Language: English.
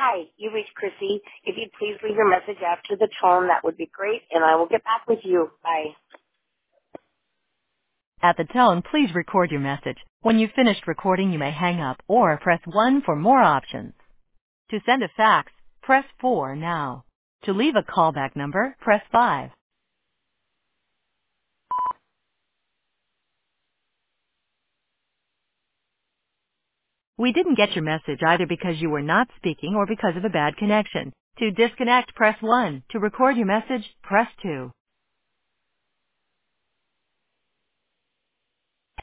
Hi, you reached Chrissy. If you'd please leave your message after the tone, that would be great, and I will get back with you. Bye. At the tone, please record your message. When you've finished recording, you may hang up or press 1 for more options. To send a fax, press 4 now. To leave a callback number, press 5. We didn't get your message either because you were not speaking or because of a bad connection. To disconnect, press 1. To record your message, press 2.